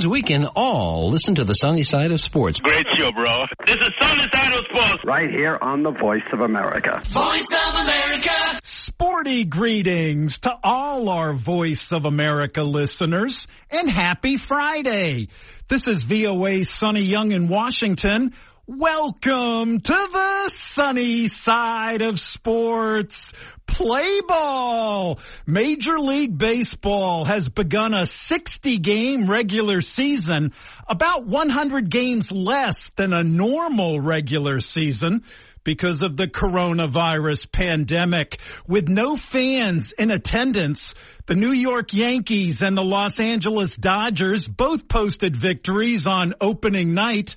means we can all listen to the sunny side of sports. Great show, bro. This is Sunny Side of Sports. Right here on the Voice of America. Voice of America. Sporty greetings to all our Voice of America listeners, and happy Friday. This is VOA Sonny Young in Washington. Welcome to the sunny side of sports. Play ball. Major League Baseball has begun a 60-game regular season, about 100 games less than a normal regular season because of the coronavirus pandemic. With no fans in attendance, the New York Yankees and the Los Angeles Dodgers both posted victories on opening night.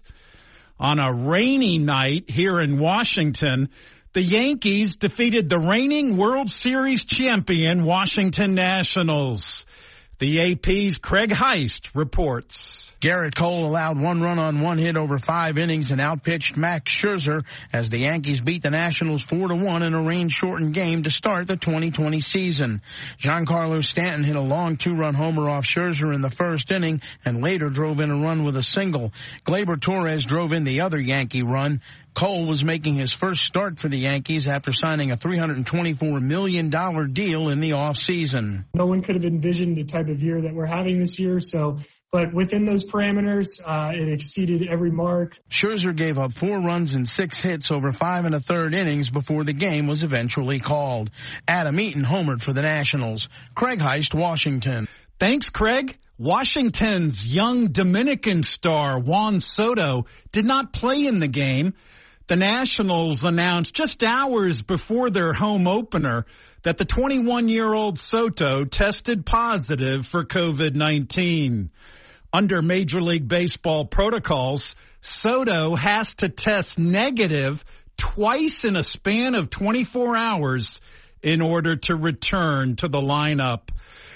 On a rainy night here in Washington, the Yankees defeated the reigning World Series champion Washington Nationals. The AP's Craig Heist reports. Garrett Cole allowed 1 run on 1 hit over 5 innings and outpitched Max Scherzer as the Yankees beat the Nationals 4-1 in a rain-shortened game to start the 2020 season. Giancarlo Stanton hit a long 2-run homer off Scherzer in the first inning and later drove in a run with a single. Gleyber Torres drove in the other Yankee run. Cole was making his first start for the Yankees after signing a $324 million deal in the offseason. No one could have envisioned the type of year that we're having this year, but within those parameters, it exceeded every mark. Scherzer gave up 4 runs and 6 hits over 5 1/3 innings before the game was eventually called. Adam Eaton homered for the Nationals. Craig Heist, Washington. Thanks, Craig. Washington's young Dominican star, Juan Soto, did not play in the game. The Nationals announced just hours before their home opener that the 21-year-old Soto tested positive for COVID-19. Under Major League Baseball protocols, Soto has to test negative twice in a span of 24 hours in order to return to the lineup.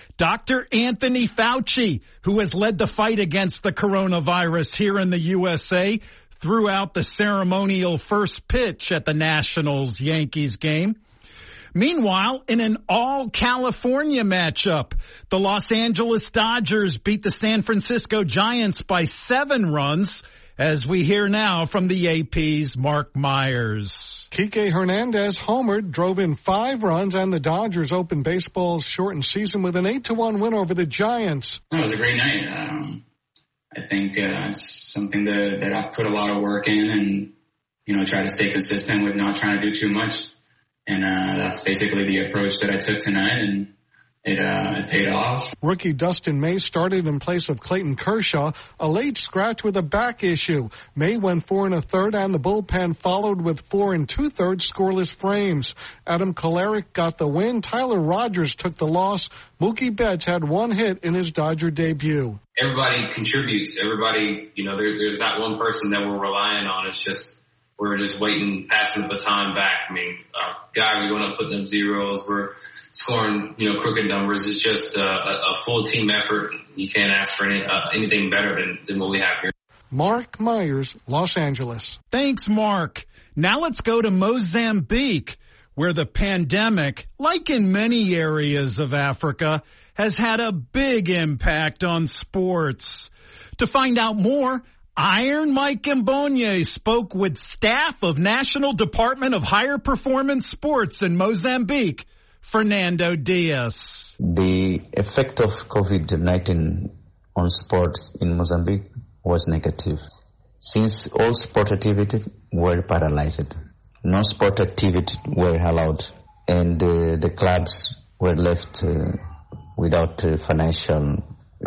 Dr. Anthony Fauci, who has led the fight against the coronavirus here in the USA, threw out the ceremonial first pitch at the Nationals-Yankees game. Meanwhile, in an all-California matchup, the Los Angeles Dodgers beat the San Francisco Giants by 7 runs, as we hear now from the AP's Mark Myers. Kike Hernandez homered, drove in 5 runs, and the Dodgers opened baseball's shortened season with an 8-1 win over the Giants. It was a great night. I think it's something that I've put a lot of work in and, try to stay consistent with not trying to do too much. And that's basically the approach that I took tonight, and it paid off. Rookie Dustin May started in place of Clayton Kershaw, a late scratch with a back issue. May went 4 1/3, and the bullpen followed with 4 2/3 scoreless frames. Adam Kolarek got the win. Tyler Rogers took the loss. Mookie Betts had 1 hit in his Dodger debut. Everybody contributes. Everybody, there's not one person that we're relying on. It's just, we're just waiting, passing the baton back. I mean, guys are going up putting up zeros. We're scoring, crooked numbers. It's just a full team effort. You can't ask for anything better than what we have here. Mark Myers, Los Angeles. Thanks, Mark. Now let's go to Mozambique, where the pandemic, like in many areas of Africa, has had a big impact on sports. To find out more, Iron Mike Mbonye spoke with staff of National Department of Higher Performance Sports in Mozambique, Fernando Diaz. The effect of COVID-19 on sports in Mozambique was negative, since all sport activities were paralyzed. No sport activity were allowed, and the clubs were left without financial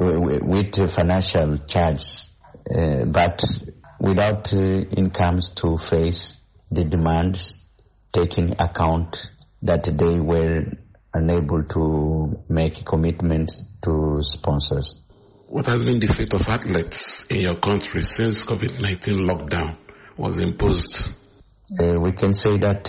charges, but without incomes to face the demands, taking account that they were unable to make commitments to sponsors. What has been the fate of athletes in your country since COVID-19 lockdown was imposed? We can say that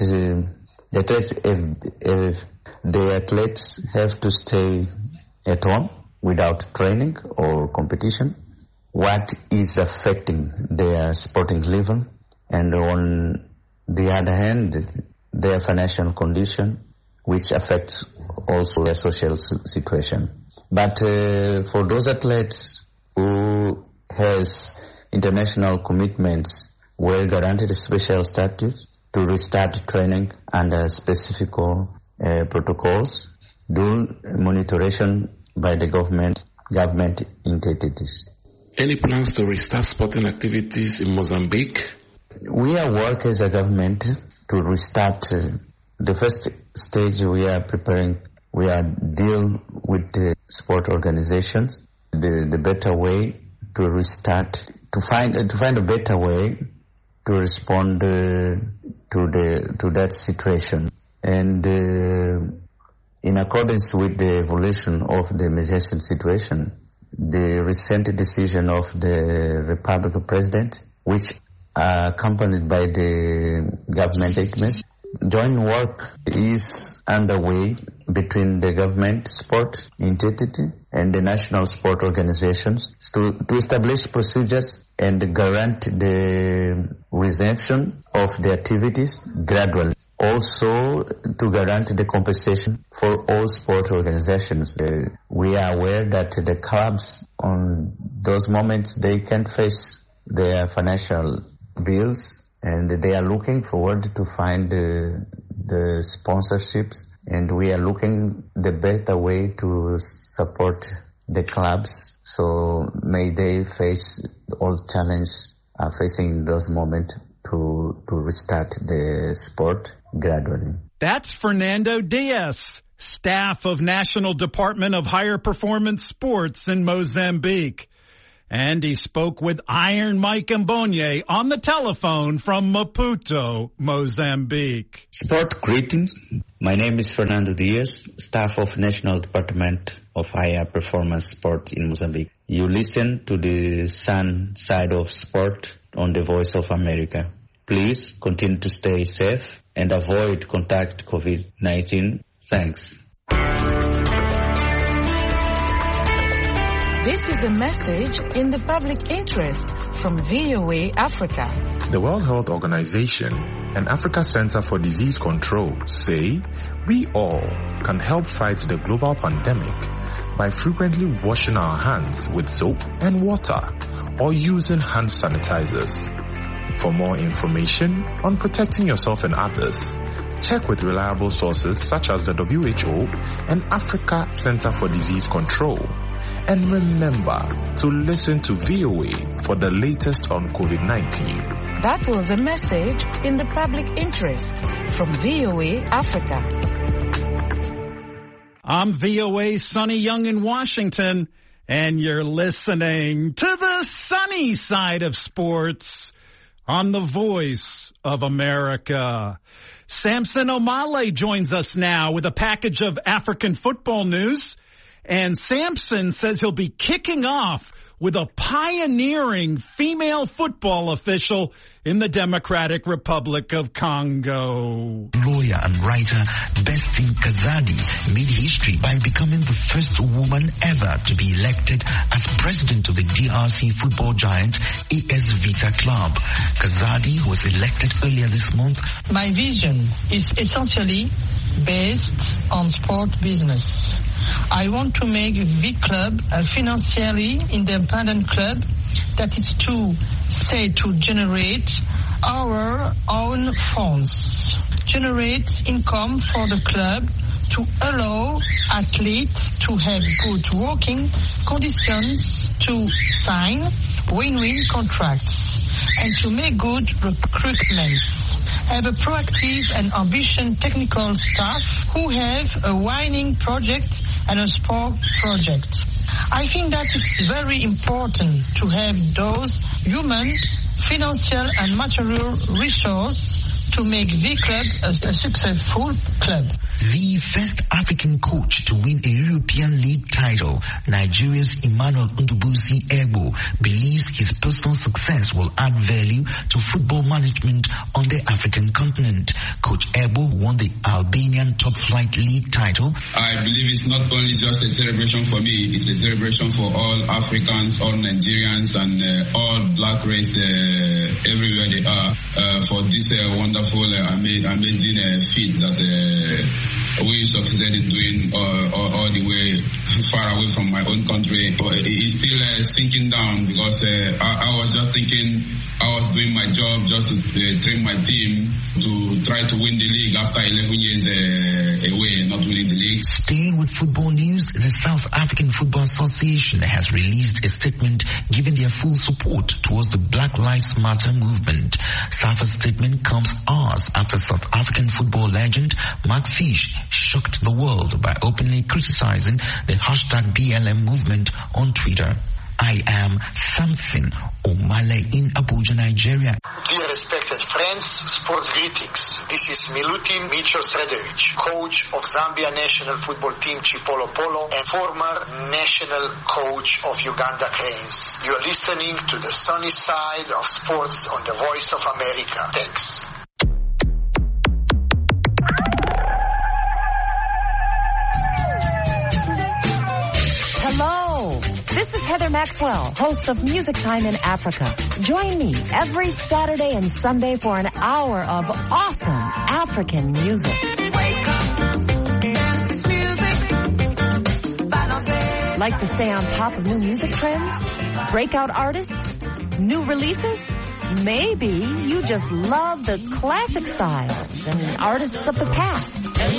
the athletes have to stay at home without training or competition, what is affecting their sporting level, and on the other hand, their financial condition, which affects also their social situation. But for those athletes who has international commitments were granted special status to restart training under specific protocols, dual monitoring by the government entities. Any plans to restart sporting activities in Mozambique? We are working as a government to restart. The first stage we are preparing, we are dealing with the sport organizations, the better way to restart, to find a better way to respond to that situation. And in accordance with the evolution of the emergency situation, the recent decision of the Republican President, which are accompanied by the government documents, joint work is underway between the government sport entity and the national sport organizations to establish procedures and guarantee the resumption of the activities gradually. Also, to guarantee the compensation for all sport organizations. We are aware that the clubs on those moments, they can face their financial bills, and they are looking forward to find the sponsorships, and we are looking the better way to support the clubs. So may they face all challenges facing those moments to restart the sport gradually. That's Fernando Diaz, staff of National Department of Higher Performance Sports in Mozambique. And he spoke with Iron Mike Mbonye on the telephone from Maputo, Mozambique. Sport greetings. My name is Fernando Diaz, staff of National Department of Higher Performance Sport in Mozambique. You listen to the Sun side of sport on the Voice of America. Please continue to stay safe and avoid contact COVID-19. Thanks. This is a message in the public interest from VOA Africa. The World Health Organization and Africa Center for Disease Control say we all can help fight the global pandemic by frequently washing our hands with soap and water or using hand sanitizers. For more information on protecting yourself and others, check with reliable sources such as the WHO and Africa Center for Disease Control. And remember to listen to VOA for the latest on COVID-19. That was a message in the public interest from VOA Africa. I'm VOA's Sonny Young in Washington, and you're listening to the sunny side of sports on the Voice of America. Samson Omale joins us now with a package of African football news. And Samson says he'll be kicking off with a pioneering female football official in the Democratic Republic of Congo. Lawyer and writer Bessie Kazadi made history by becoming the first woman ever to be elected as president of the DRC football giant AS Vita Club. Kazadi was elected earlier this month. My vision is essentially based on sport business. I want to make V Club a financially independent club that is to generate our own funds, generate income for the club, to allow athletes to have good working conditions, to sign win-win contracts, and to make good recruitments. Have a proactive and ambitious technical staff who have a winning project and a sport project. I think that it's very important to have those human, financial and material resources to make V Club a successful club. The first African coach to win a European League title, Nigeria's Emmanuel Ndubuisi Ebo believes his personal success will add value to football management on the African continent. Coach Ebo won the Albanian Top Flight League title. I believe it's not only just a celebration for me, it's a celebration for all Africans, all Nigerians, and all black race everywhere they are for this wonderful, amazing feat that we succeeded in doing all the way far away from my own country. But it's still sinking down because I was just thinking I was doing my job just to train my team to try to win the league after 11 years away, not winning the league. Staying with football news, the South African Football Association has released a statement giving their full support towards the Black Lives Matter movement. SAFA's statement comes hours after South African football legend Mark Fish shocked the world by openly criticizing the hashtag BLM movement on Twitter. I am Samson Omale in Abuja, Nigeria. Dear respected friends, sports greetings. This is Milutin Micho-Sredovic, coach of Zambia national football team Chipolo Polo and former national coach of Uganda Cranes. You are listening to the sunny side of sports on the Voice of America. Thanks. Hello, this is Heather Maxwell, host of Music Time in Africa. Join me every Saturday and Sunday for an hour of awesome African music. Wake up, dance this music. Like to stay on top of new music trends? Breakout artists? New releases? Maybe you just love the classic styles and artists of the past.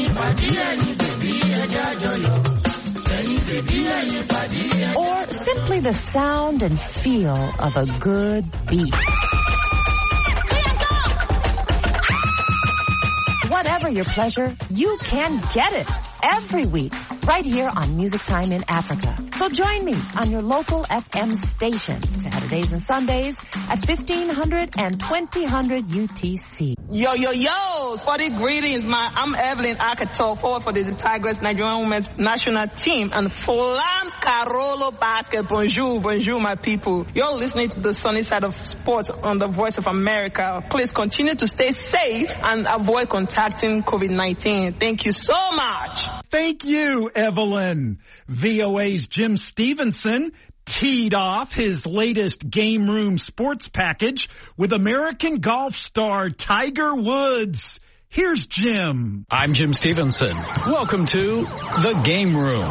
Or simply the sound and feel of a good beat. Whatever your pleasure, you can get it every week right here on Music Time in Africa. So join me on your local FM station Saturdays and Sundays at 1500 and 2000 UTC. Yo, sporty greetings, I'm Evelyn Akato, forward for the Tigers Nigerian Women's National Team and Flams Carolo Basket. Bonjour, my people. You're listening to the sunny side of sports on the Voice of America. Please continue to stay safe and avoid contacting COVID-19. Thank you so much. Thank you, Evelyn. VOA's Jim Stevenson teed off his latest Game Room sports package with American golf star Tiger Woods. Here's Jim. I'm Jim Stevenson. Welcome to the Game Room.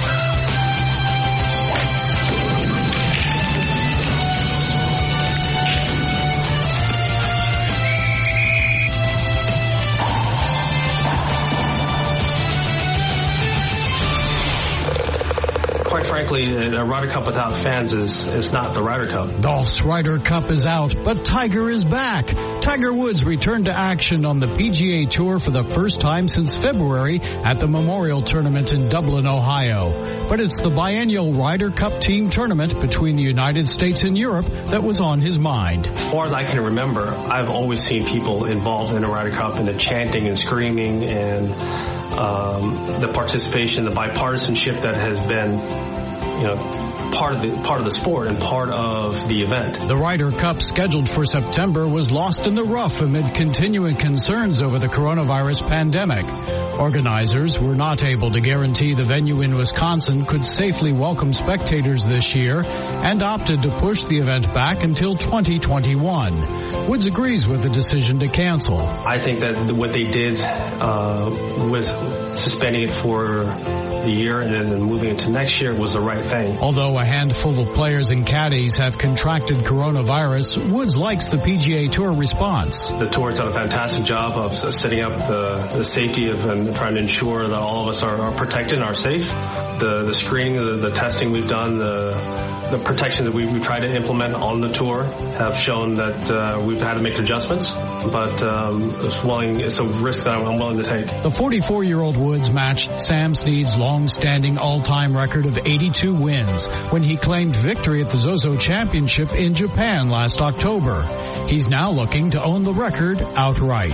Quite frankly, a Ryder Cup without fans is not the Ryder Cup. Golf's Ryder Cup is out, but Tiger is back. Tiger Woods returned to action on the PGA Tour for the first time since February at the Memorial Tournament in Dublin, Ohio. But it's the biennial Ryder Cup team tournament between the United States and Europe that was on his mind. As far as I can remember, I've always seen people involved in a Ryder Cup and the chanting and screaming and the participation, the bipartisanship that has been, part of the sport and part of the event. The Ryder Cup, scheduled for September, was lost in the rough amid continuing concerns over the coronavirus pandemic. Organizers were not able to guarantee the venue in Wisconsin could safely welcome spectators this year and opted to push the event back until 2021. Woods agrees with the decision to cancel. I think that what they did with suspending it for the year and then moving into next year was the right thing. Although a handful of players and caddies have contracted coronavirus, Woods likes the PGA Tour response. The Tour has done a fantastic job of setting up the safety of and trying to ensure that all of us are protected and are safe. The screening, the testing we've done, the protection that we try to implement on the tour have shown that we've had to make adjustments, but it's a risk that I'm willing to take. The 44-year-old Woods matched Sam Snead's long-standing all-time record of 82 wins when he claimed victory at the Zozo Championship in Japan last October. He's now looking to own the record outright.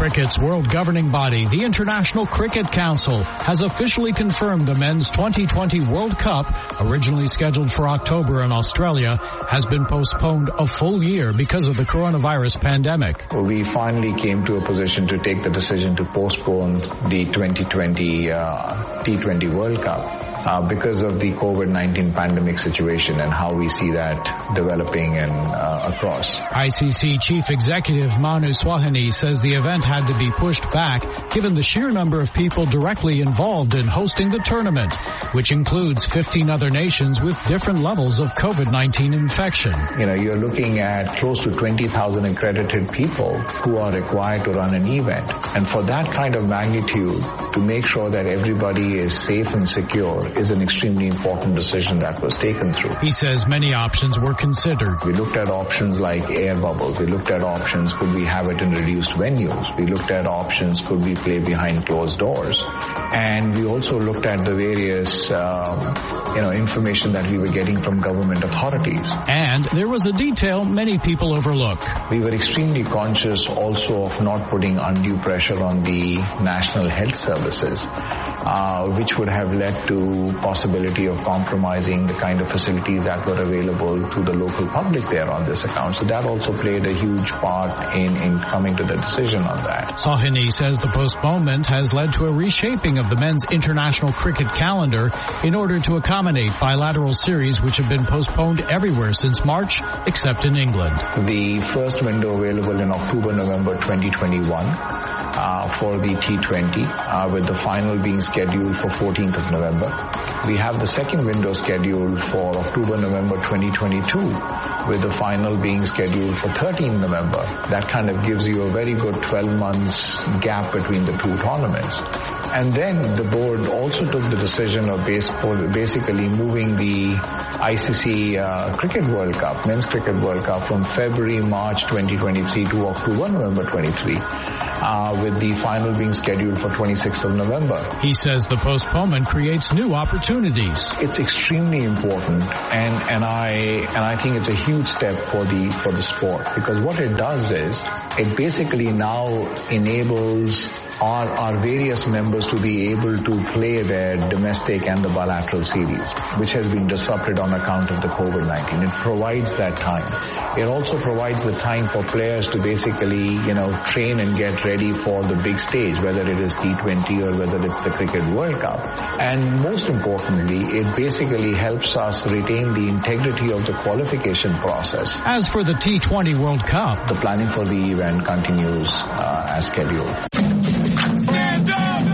Cricket's world governing body, the International Cricket Council, has officially confirmed the Men's 2020 World Cup, originally scheduled for October in Australia, has been postponed a full year because of the coronavirus pandemic. We finally came to a position to take the decision to postpone the 2020 T20 World Cup. Because of the COVID-19 pandemic situation and how we see that developing and across. ICC Chief Executive Manu Swahini says the event had to be pushed back given the sheer number of people directly involved in hosting the tournament, which includes 15 other nations with different levels of COVID-19 infection. You're looking at close to 20,000 accredited people who are required to run an event. And for that kind of magnitude, to make sure that everybody is safe and secure is an extremely important decision that was taken through. He says many options were considered. We looked at options like air bubbles. We looked at options, could we have it in reduced venues? We looked at options, could we play behind closed doors? And we also looked at the various, information that we were getting from government authorities. And there was a detail many people overlook. We were extremely conscious also of not putting undue pressure on the National Health Services, which would have led to possibility of compromising the kind of facilities that were available to the local public there on this account. So that also played a huge part in coming to the decision on that. Swahini says the postponement has led to a reshaping of the men's international cricket calendar in order to accommodate bilateral series which have been postponed everywhere since March, except in England. The first window available in October-November 2021 for the T20, with the final being scheduled for 14th of November. We have the second window scheduled for October-November 2022, with the final being scheduled for 13th November. That kind of gives you a very good 12 months gap between the two tournaments. And then the board also took the decision of basically moving the ICC Cricket World Cup, Men's Cricket World Cup, from February-March 2023 to October-November 23, with the final being scheduled for 26th of November. He says the postponement creates new opportunities. It's extremely important, and I think it's a huge step for the sport, because what it does is it basically now enables our various members to be able to play their domestic and the bilateral series, which has been disrupted on account of the COVID-19. It provides that time. It also provides the time for players to basically, train and get ready for the big stage, whether it is T20 or whether it's the Cricket World Cup. And most importantly, it basically helps us retain the integrity of the qualification process. As for the T20 World Cup, the planning for the event continues as scheduled. Stand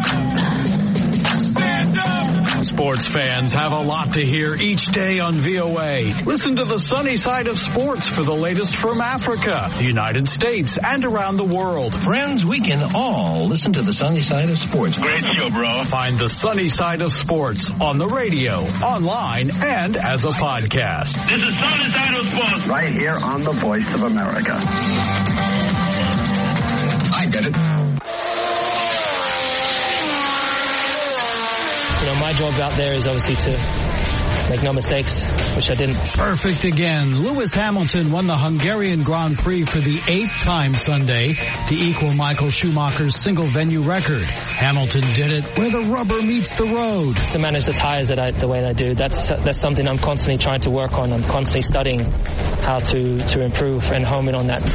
up! Stand up! Sports fans have a lot to hear each day on VOA. Listen to the sunny side of sports for the latest from Africa, the United States, and around the world. Friends, we can all listen to the sunny side of sports. Great show, bro. Find the sunny side of sports on the radio, online, and as a podcast. This is sunny side of sports. Right here on the Voice of America. I get it. My job out there is obviously to make no mistakes, which I didn't. Perfect again. Lewis Hamilton won the Hungarian Grand Prix for the 8th time Sunday to equal Michael Schumacher's single-venue record. Hamilton did it where the rubber meets the road. To manage the tires the way that I do, that's something I'm constantly trying to work on. I'm constantly studying how to improve and home in on that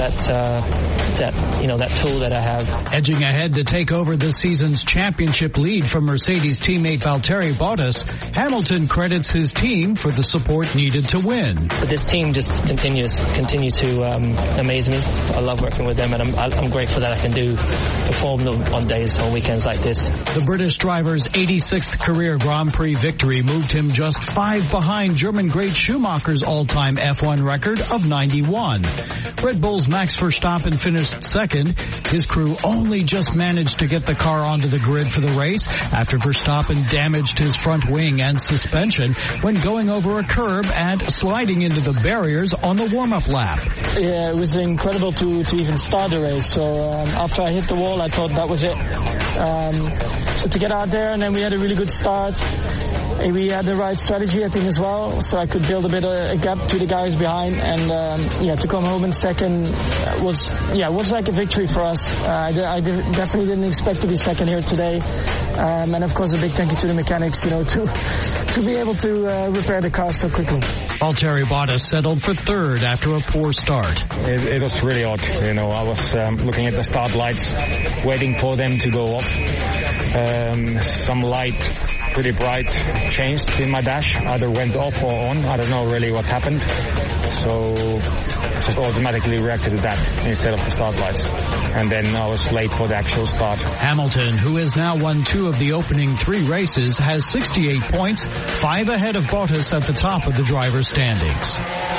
tool that I have. Edging ahead to take over this season's championship lead from Mercedes teammate Valtteri Bottas, Hamilton credits his team for the support needed to win. But this team just continue to amaze me. I love working with them, and I'm grateful that I can perform on days, on weekends like this. The British driver's 86th career Grand Prix victory moved him just 5 behind German great Schumacher's all-time F1 record of 91. Red Bull's Max Verstappen finished second. His crew only just managed to get the car onto the grid for the race after Verstappen damaged his front wing and suspension when going over a curb and sliding into the barriers on the warm-up lap. Yeah, it was incredible to even start the race. So after I hit the wall, I thought that was it. So to get out there, and then we had a really good start. we had the right strategy, I think, as well, so I could build a bit of a gap to the guys behind, and to come home in second was like a victory for us. I definitely didn't expect to be second here today, and of course a big thank you to the mechanics, to be able to repair the car so quickly. Valtteri Bottas settled for third after a poor start. It was really odd, I was looking at the start lights, waiting for them to go off. Some light, pretty bright, changed in my dash, either went off or on. I don't know really what happened, so just automatically reacted to that instead of the start lights, and then I was late for the actual start. Hamilton, who has now won 2 of the opening 3 races, has 68 points, 5 ahead of Bottas at the top of the driver's standings.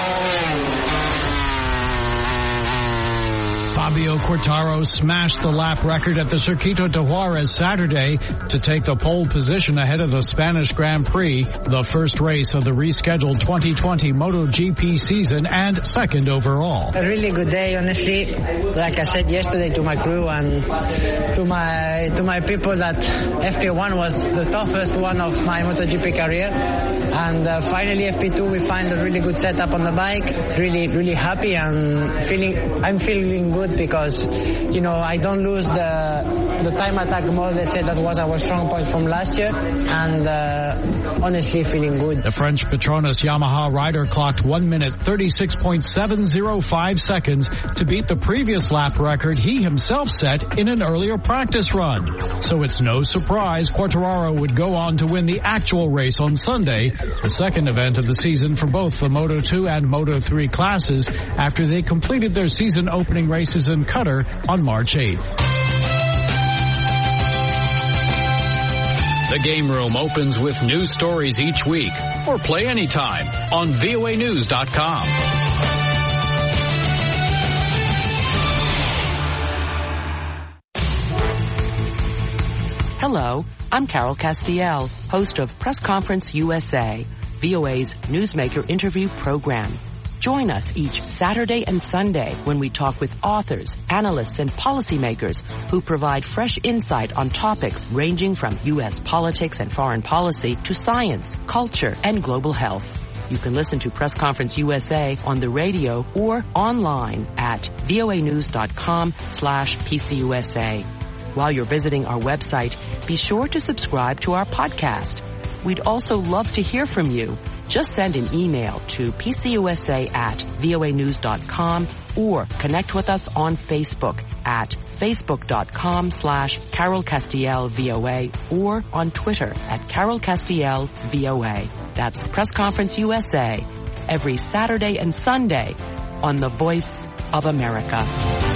Fabio Quartararo smashed the lap record at the Circuito de Juarez Saturday to take the pole position ahead of the Spanish Grand Prix, the first race of the rescheduled 2020 MotoGP season and second overall. A really good day, honestly. Like I said yesterday to my crew and to my people, that FP1 was the toughest one of my MotoGP career, and finally FP2 we find a really good setup on the bike. Really happy, and I'm feeling good because I don't lose the time attack mode. Let's say that was our strong point from last year, and honestly feeling good. The French Petronas Yamaha rider clocked 1 minute 36.705 seconds to beat the previous lap record he himself set in an earlier practice run. So it's no surprise Quartararo would go on to win the actual race on Sunday, the second event of the season for both the Moto2 and Moto3 classes, after they completed their season opening races in Qatar on March 8th. The Game Room opens with new stories each week, or play anytime on voanews.com. Hello, I'm Carol Castiel, host of Press Conference USA, VOA's newsmaker interview program. Join us each Saturday and Sunday when we talk with authors, analysts, and policymakers who provide fresh insight on topics ranging from U.S. politics and foreign policy to science, culture, and global health. You can listen to Press Conference USA on the radio or online at voanews.com/PCUSA. While you're visiting our website, be sure to subscribe to our podcast. We'd also love to hear from you. Just send an email to pcusa@voanews.com or connect with us on Facebook at facebook.com/CarolCastielVOA or on Twitter at CarolCastielVOA. That's Press Conference USA every Saturday and Sunday on the Voice of America.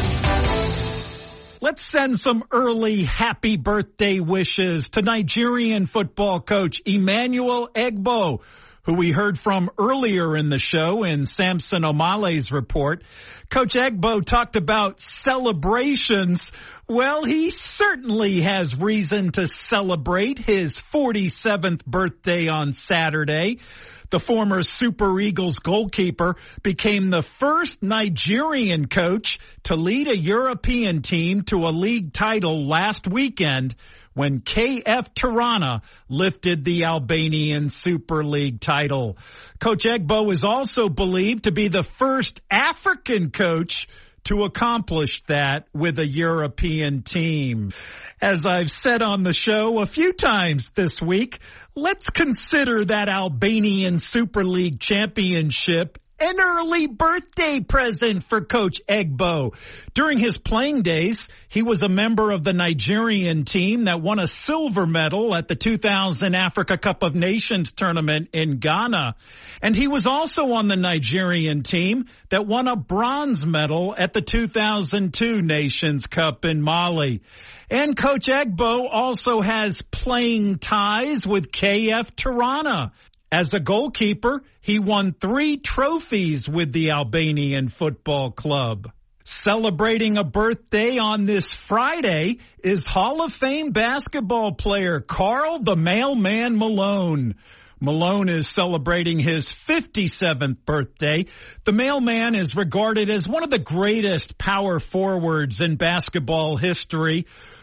Let's send some early happy birthday wishes to Nigerian football coach Emmanuel Egbo, who we heard from earlier in the show in Samson Omale's report. Coach Egbo talked about celebrations. Well, he certainly has reason to celebrate his 47th birthday on Saturday. The former Super Eagles goalkeeper became the first Nigerian coach to lead a European team to a league title last weekend when KF Tirana lifted the Albanian Super League title. Coach Egbo is also believed to be the first African coach to accomplish that with a European team. As I've said on the show a few times this week, let's consider that Albanian Super League championship an early birthday present for Coach Egbo. During his playing days, he was a member of the Nigerian team that won a silver medal at the 2000 Africa Cup of Nations tournament in Ghana. And he was also on the Nigerian team that won a bronze medal at the 2002 Nations Cup in Mali. And Coach Egbo also has playing ties with KF Tirana. As a goalkeeper, he won 3 trophies with the Albanian football club. Celebrating a birthday on this Friday is Hall of Fame basketball player Karl the Mailman Malone. Malone is celebrating his 57th birthday. The Mailman is regarded as one of the greatest power forwards in basketball history.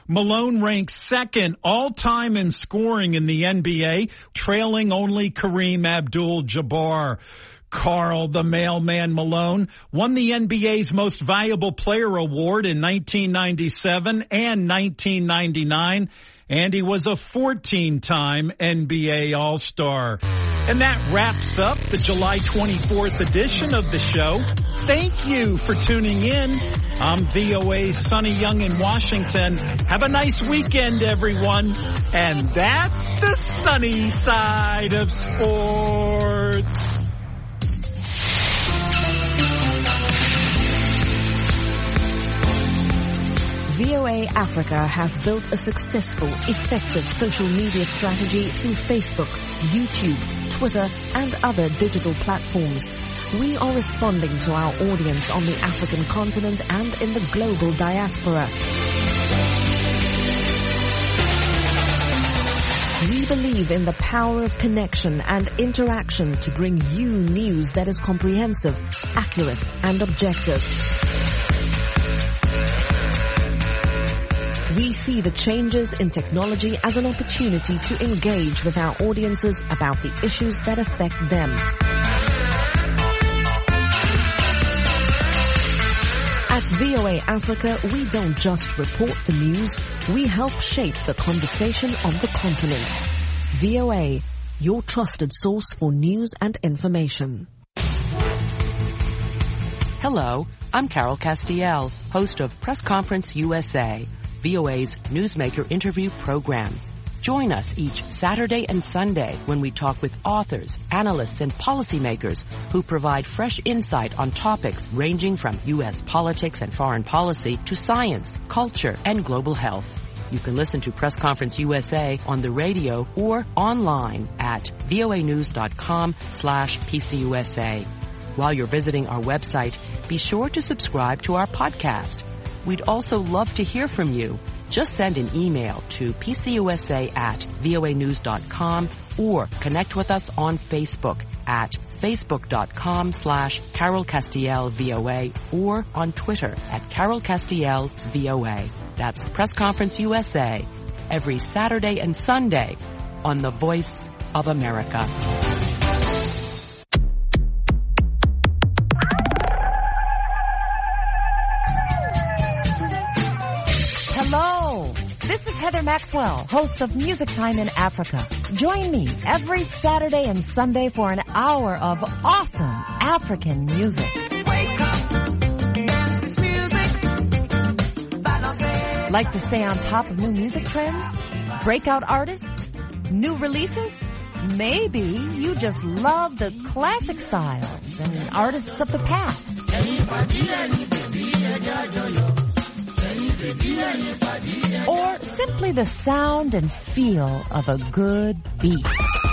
Malone ranks second all-time in scoring in the NBA, trailing only Kareem Abdul-Jabbar. Karl the Mailman Malone won the NBA's Most Valuable Player award in 1997 and 1999, and he was a 14-time NBA All-Star. And that wraps up the July 24th edition of the show. Thank you for tuning in. I'm VOA's Sonny Young in Washington. Have a nice weekend, everyone. And that's the sunny side of sports. VOA Africa has built a successful, effective social media strategy through Facebook, YouTube, Twitter, and other digital platforms. We are responding to our audience on the African continent and in the global diaspora. We believe in the power of connection and interaction to bring you news that is comprehensive, accurate, and objective. We see the changes in technology as an opportunity to engage with our audiences about the issues that affect them. At VOA Africa, we don't just report the news, we help shape the conversation on the continent. VOA, your trusted source for news and information. Hello, I'm Carol Castiel, host of Press Conference USA, VOA's newsmaker interview program. Join us each Saturday and Sunday when we talk with authors, analysts, and policymakers who provide fresh insight on topics ranging from U.S. politics and foreign policy to science, culture, and global health. You can listen to Press Conference USA on the radio or online at voanews.com/PCUSA. While you're visiting our website, be sure to subscribe to our podcast. We'd also love to hear from you. Just send an email to pcusa@voanews.com or connect with us on Facebook at facebook.com/CarolCastielVOA or on Twitter at CarolCastielVOA. That's Press Conference USA every Saturday and Sunday on the Voice of America. Hello, this is Heather Maxwell, host of Music Time in Africa. Join me every Saturday and Sunday for an hour of awesome African music. Wake up, dance this music. Like to stay on top of new music trends? Breakout artists? New releases? Maybe you just love the classic styles and artists of the past. Or simply the sound and feel of a good beat.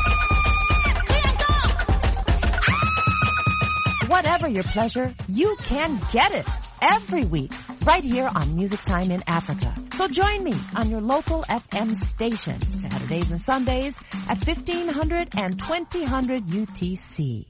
Whatever your pleasure, you can get it every week right here on Music Time in Africa. So join me on your local FM station Saturdays and Sundays at 1500 and 2000 UTC.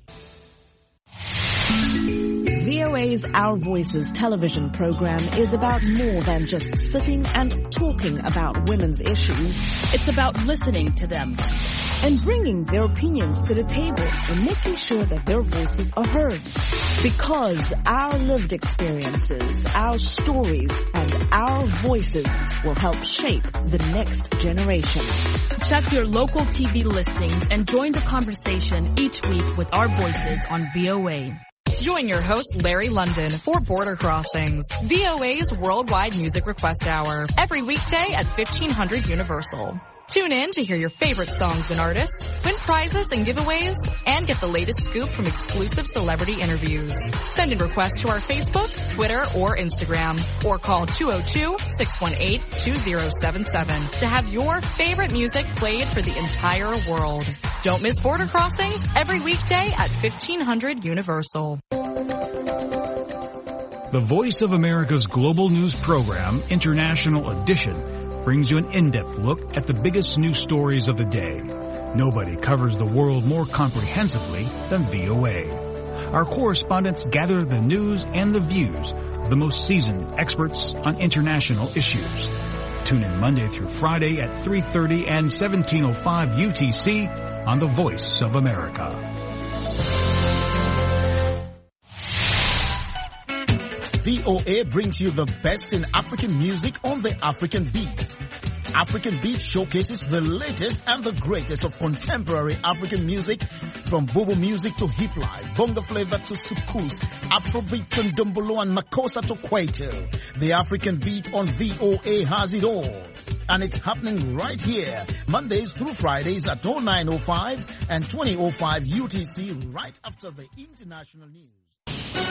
VOA's Our Voices television program is about more than just sitting and talking about women's issues. It's about listening to them and bringing their opinions to the table and making sure that their voices are heard. Because our lived experiences, our stories, and our voices will help shape the next generation. Check your local TV listings and join the conversation each week with Our Voices on VOA. Join your host, Larry London, for Border Crossings, VOA's worldwide music request hour, every weekday at 1500 Universal. Tune in to hear your favorite songs and artists, win prizes and giveaways, and get the latest scoop from exclusive celebrity interviews. Send in requests to our Facebook, Twitter, or Instagram, or call 202-618-2077 to have your favorite music played for the entire world. Don't miss Border Crossings every weekday at 1500 Universal. The Voice of America's global news program, International Edition, brings you an in-depth look at the biggest news stories of the day. Nobody covers the world more comprehensively than VOA. Our correspondents gather the news and the views of the most seasoned experts on international issues. Tune in Monday through Friday at 3:30 and 17:05 UTC on the Voice of America. VOA brings you the best in African music on the African Beat. African Beat showcases the latest and the greatest of contemporary African music, from Bobo music to hip life, bongo flavor to soukous, Afrobeat to Ndombolo and Makossa to Kwaito. The African Beat on VOA has it all. And it's happening right here, Mondays through Fridays at 09:05 and 20:05 UTC, right after the international news.